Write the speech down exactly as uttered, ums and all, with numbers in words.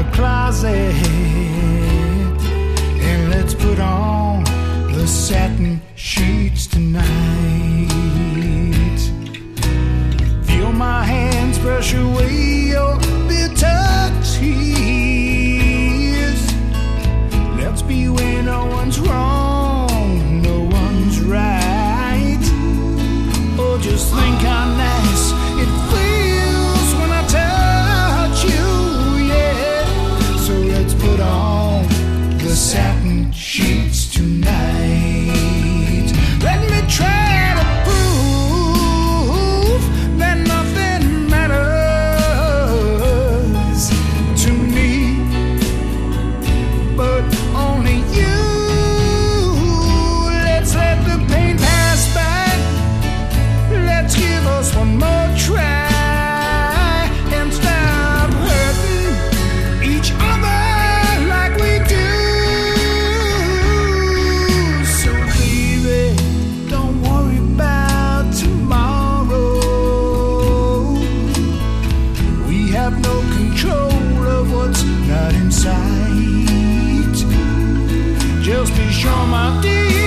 the closet and let's put on the satin sheets tonight. Feel my hands brush away your bitter tears. Let's be where no one's wrong, no one's right. Oh, just think how nice it feels when I touch you, yeah. So let's put on the satin sheets tonight. Let me try to prove that nothing matters to me but only you. Let's let the pain pass by. Let's give us one more try and stop hurting each other like we do. So baby, don't worry about tomorrow. We have no control of what's not in sight. Just be sure, my dear,